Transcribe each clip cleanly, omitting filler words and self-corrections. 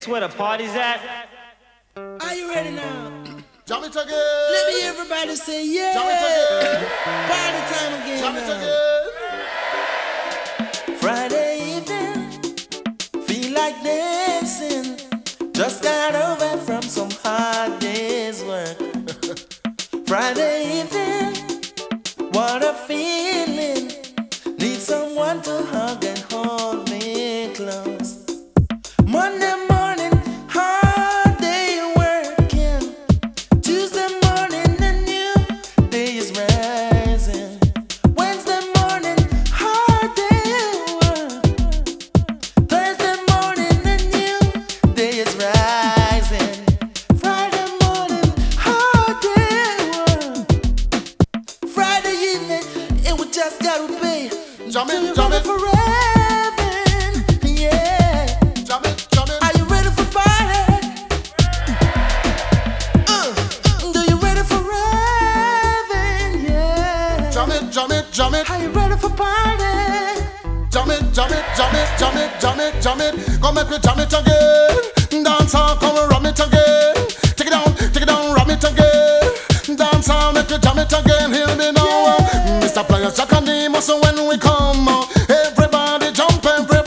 Where the party's at? Are you ready now? Jam it again. Let me hear everybody say yeah. Jam it again. Party time again. Jam it now. Friday evening, feel like dancing. Just got over from some hard day's work. Friday evening, what a feeling. Need someone to hug and hold me close. Monday morning, hard day working. Tuesday morning, a new day is rising. Wednesday morning, hard day work. Thursday morning, a new day is rising. Friday morning, hard day work. Friday evening, it would just gotta be. Jam it, jam it. Forever, yeah. Jam it, jam it. Are you ready for party? Do you ready for raving? Yeah. Jam it, jam it, jam it. Are you ready for party? Jam it, jam it, jam it, jam it, jam it, jam it. Come make me jam it again. Dance on, come ram it again. Take it down, ram it again. Dance on, make me jam it again. Hear me now, Mr. Players Jack and Nemo. So when we come, everybody jump,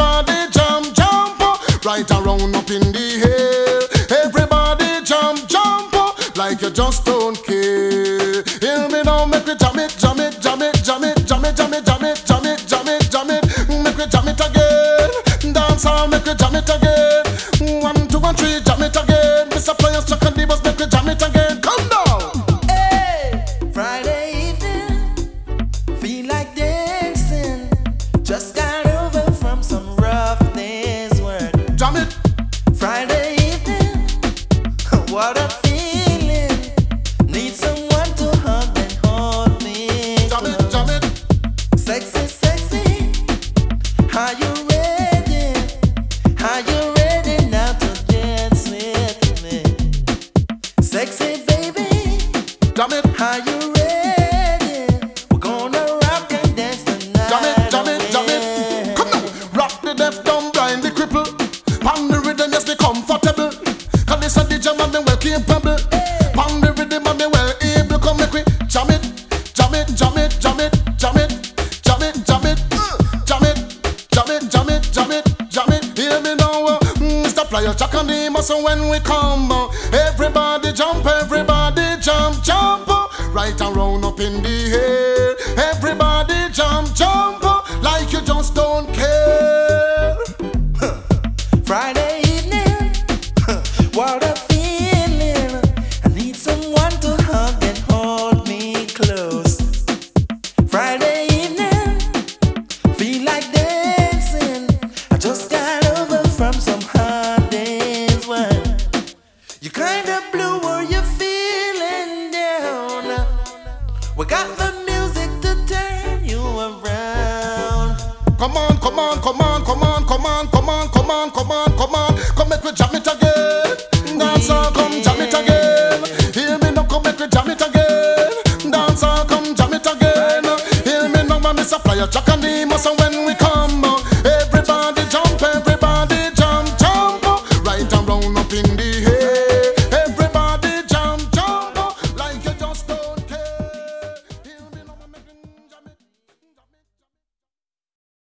jump, right around up in the air. Everybody jump, like you just don't care. Hear me now, make me jam it, jam it, jam it, jam it, jam it, jam it, jam it, jam it, jam it, jam it. Make me jam it again. Dance on, make me jam it again. 1, 2, 1, 3, jam it again. Mr. Players Chuck and Divas, make me jam it again. Come down. Hey, Friday evening, feel like dancing. Just got over from some rough day's work. Jam it. Friday evening, what a feeling. Need someone to hug and hold me Jam it, close. jam it. Sexy, sexy, are you ready? Are you ready now to dance with me? Sexy baby, Jam it. are you ready? We're gonna rock and dance tonight. Jam it, jam it, jam it. Come now. Rock the deaf, dumb, blind, the cripple. Pound the rhythm, yes, be comfortable. Cause this a DJ man, be well capable. Pound the rhythm, and be well able. Come make we jam it, jam it, jam it, jam it, jam it, jam it, jam it, jam it, jam it, jam it, jam it, jam it. Hear me now, Mr. Player Jack and Nemo. So when we come, everybody jump, jump, right around up in the air. Everybody jump, like you just don't care. Friday evening, what a